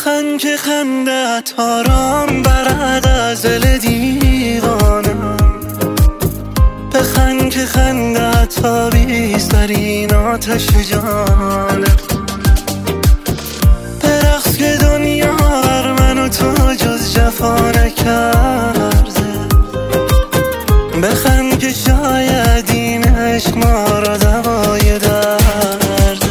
بخند که خندت آرام برد از دل دیوانم، بخند که خندت تابیست در این آتش جانم. برقص که دنیا بر من و تو جز جفا نکرده، بخند که شاید این عشق ما را دوای درده.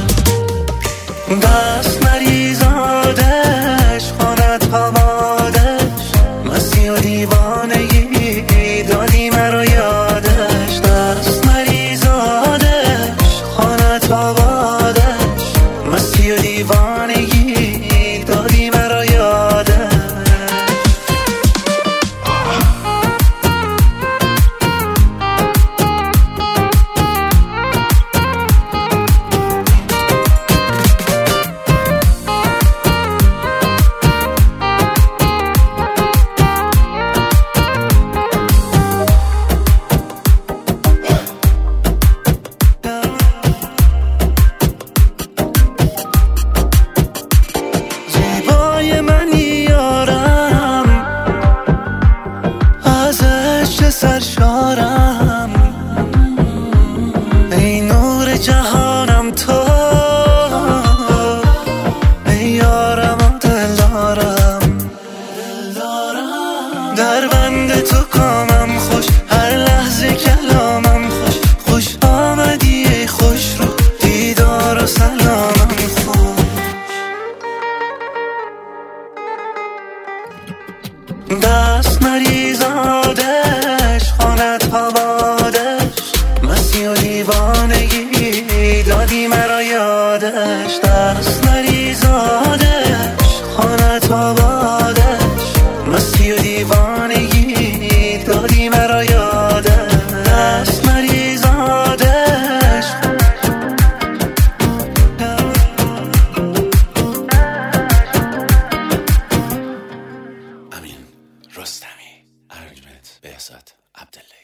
دست مریزادش خواند پوادش، مستی و دیوانگی دادی مرا یادش. دست مریزادش خواند پوادش، مستی و دیوانگی دادی مرا یادش. سرشارم ای نور جهانم تو، ای یارم و دلدارم. در بند تو کامم خوش، هر لحظه کلامم خوش. خوش آمدی ای خوش رو، دیدار و سلامم خوش. دست مریزادش خواند پوادش، مستی و دیوانگی دادی مرا یادش. دست مریزادش خواند پوادش، مستی و دیوانگی دادی مرا یادش. دست مریزادش امین رستمی، ارجمند بهزاد عبدالله.